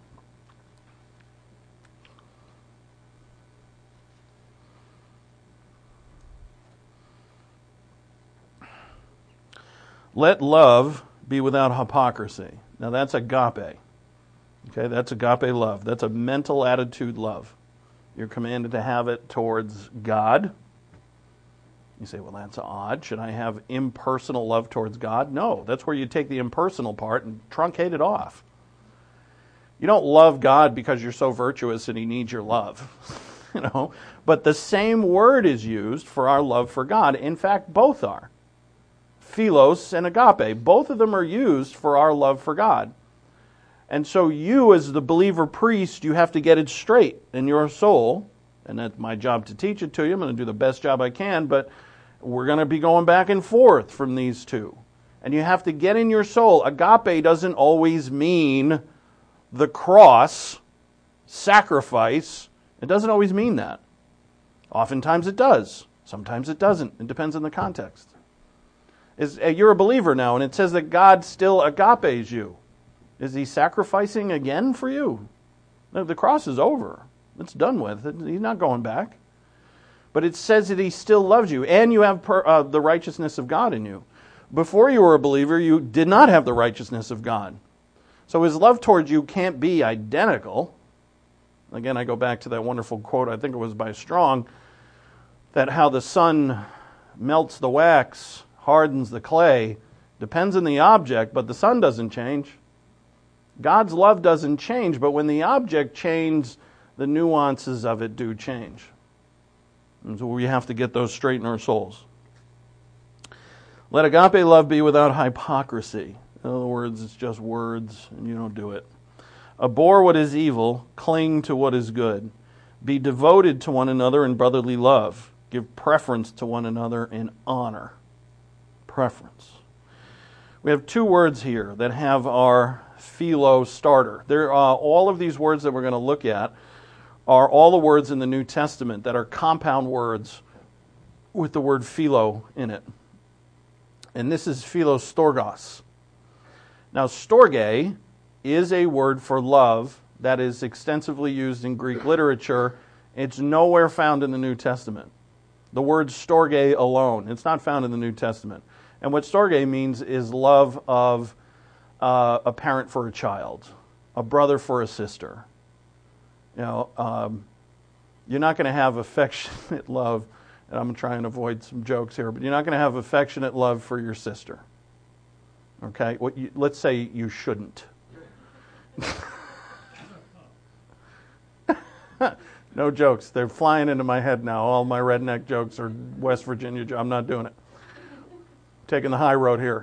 Let love be without hypocrisy. Now that's agape. Okay, that's agape love. That's a mental attitude love. You're commanded to have it towards God. You say, well, that's odd. Should I have impersonal love towards God? No, that's where you take the impersonal part and truncate it off. You don't love God because you're so virtuous and he needs your love. But the same word is used for our love for God. In fact, both are. Philos and agape, both of them are used for our love for God. And so you, as the believer priest, you have to get it straight in your soul. And that's my job to teach it to you. I'm going to do the best job I can, but we're going to be going back and forth from these two. And you have to get in your soul. Agape doesn't always mean the cross, sacrifice. It doesn't always mean that. Oftentimes it does. Sometimes it doesn't. It depends on the context. You're a believer now, and it says that God still agapes you. Is he sacrificing again for you? No, the cross is over. It's done with. He's not going back. But it says that he still loves you, and you have the righteousness of God in you. Before you were a believer, you did not have the righteousness of God. So his love towards you can't be identical. Again, I go back to that wonderful quote, I think it was by Strong, that how the sun melts the wax, hardens the clay, depends on the object, but the sun doesn't change. God's love doesn't change, but when the object changes, the nuances of it do change. And so we have to get those straight in our souls. Let agape love be without hypocrisy. In other words, it's just words and you don't do it. Abhor what is evil, cling to what is good. Be devoted to one another in brotherly love. Give preference to one another in honor. Preference. We have two words here that have our philo starter. There are all of these words that we're going to look at are all the words in the New Testament that are compound words with the word philo in it. And this is philostorgos. Now, storge is a word for love that is extensively used in Greek literature. It's nowhere found in the New Testament. The word storge alone. It's not found in the New Testament. And what storge means is love of a parent for a child, a brother for a sister. You're not going to have affectionate love, and I'm trying to avoid some jokes here, but you're not going to have affectionate love for your sister. Okay? Let's say you shouldn't. No jokes. They're flying into my head now. All my redneck jokes are West Virginia jokes. I'm not doing it. Taking the high road here.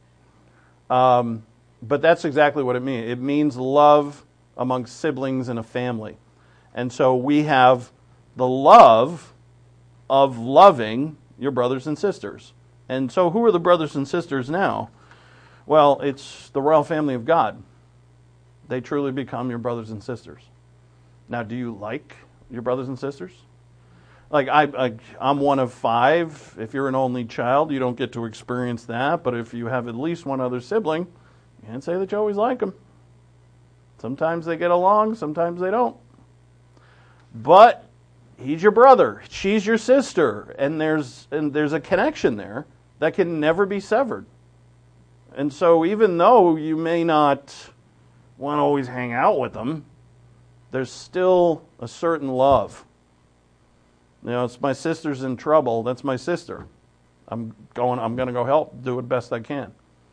But that's exactly what it means. It means love among siblings in a family. And so we have the love of loving your brothers and sisters. And so who are the brothers and sisters now? Well, it's the royal family of God. They truly become your brothers and sisters. Now, do you like your brothers and sisters? Like, I'm one of 5. If you're an only child, you don't get to experience that. But if you have at least one other sibling, you can't say that you always like them. Sometimes they get along, sometimes they don't. But he's your brother, she's your sister, and there's a connection there that can never be severed. And so even though you may not want to always hang out with them, there's still a certain love. It's my sister's in trouble. That's my sister. I'm going to go help, do it best I can.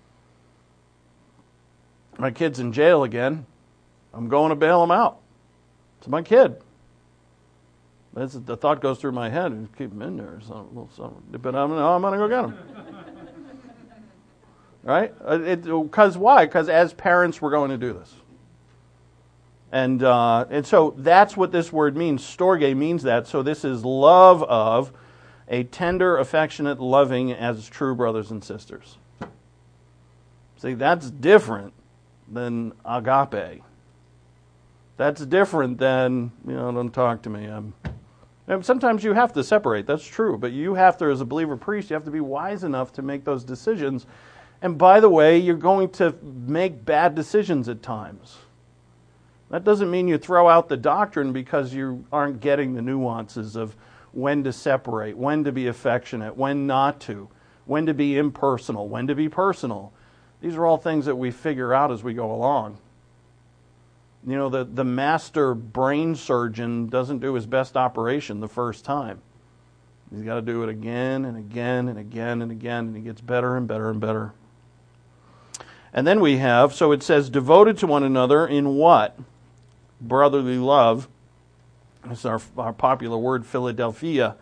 My kid's in jail again. I'm going to bail him out. It's my kid. The thought goes through my head, keep him in there or something. But I'm going to go get him. Right? Because why? Because as parents, we're going to do this. And so that's what this word means. Storge means that. So this is love of a tender, affectionate, loving as true brothers and sisters. See, that's different than agape. That's different than, don't talk to me. And sometimes you have to separate. That's true. But you have to, as a believer priest, you have to be wise enough to make those decisions. And by the way, you're going to make bad decisions at times. That doesn't mean you throw out the doctrine because you aren't getting the nuances of when to separate, when to be affectionate, when not to, when to be impersonal, when to be personal. These are all things that we figure out as we go along. The master brain surgeon doesn't do his best operation the first time. He's got to do it again and again and again and again, and he gets better and better and better. And then we have, so it says, devoted to one another in what? Brotherly love. This is our popular word, Philadelphia.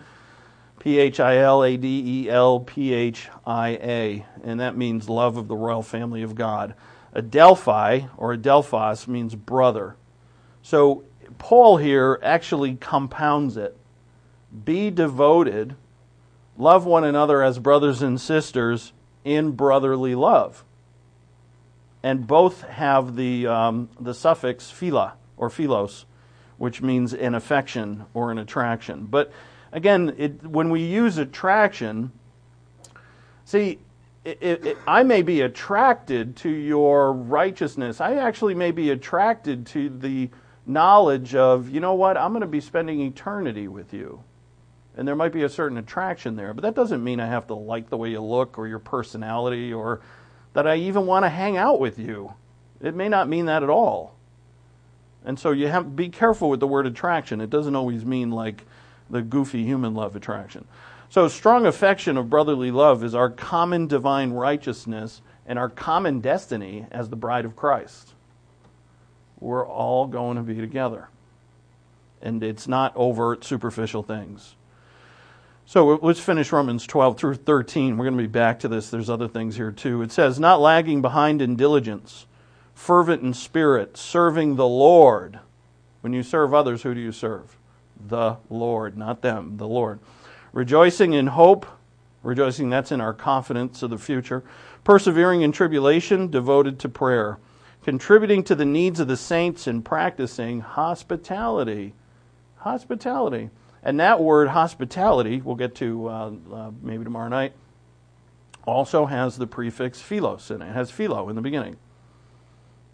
Philadelphia. And that means love of the royal family of God. Adelphi, or adelphos, means brother. So Paul here actually compounds it. Be devoted, love one another as brothers and sisters in brotherly love. And both have the suffix phila, or philos, which means an affection or an attraction. But again, when we use attraction, see, I may be attracted to your righteousness. I actually may be attracted to the knowledge of, I'm going to be spending eternity with you. And there might be a certain attraction there. But that doesn't mean I have to like the way you look or your personality or that I even want to hang out with you. It may not mean that at all. And so you have to be careful with the word attraction. It doesn't always mean like the goofy human love attraction. So strong affection of brotherly love is our common divine righteousness and our common destiny as the bride of Christ. We're all going to be together. And it's not overt, superficial things. So let's finish Romans 12 through 13. We're going to be back to this. There's other things here too. It says, not lagging behind in diligence, fervent in spirit, serving the Lord. When you serve others, who do you serve? The Lord, not them, the Lord. Rejoicing in hope, rejoicing that's in our confidence of the future. Persevering in tribulation, devoted to prayer. Contributing to the needs of the saints and practicing hospitality. Hospitality. And that word hospitality, we'll get to maybe tomorrow night, also has the prefix philos in it. It has philo in the beginning.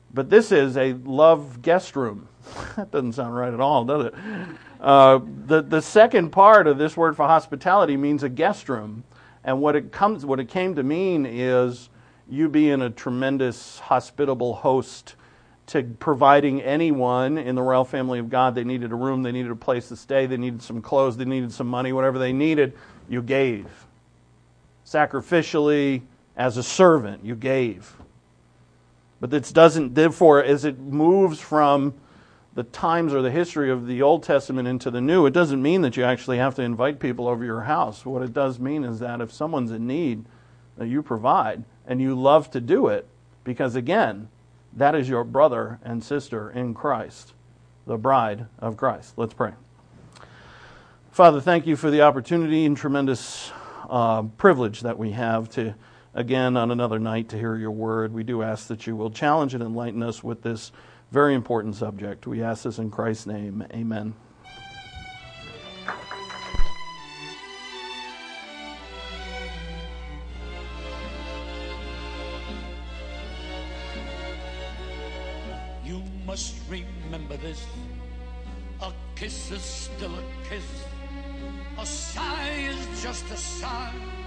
But this is a love guest room. That doesn't sound right at all, does it? The second part of this word for hospitality means a guest room. And what it came to mean is you being a tremendous hospitable host to providing anyone in the royal family of God. They needed a room, they needed a place to stay, they needed some clothes, they needed some money, whatever they needed, you gave. Sacrificially, as a servant, you gave. But this doesn't, therefore, as it moves from the times or the history of the Old Testament into the New, it doesn't mean that you actually have to invite people over your house. What it does mean is that if someone's in need, that you provide, and you love to do it, because again, that is your brother and sister in Christ, the bride of Christ. Let's pray. Father, thank you for the opportunity and tremendous privilege that we have to, again, on another night to hear your word. We do ask that you will challenge and enlighten us with this very important subject. We ask this in Christ's name. Amen. You must remember this. A kiss is still a kiss. A sigh is just a sigh.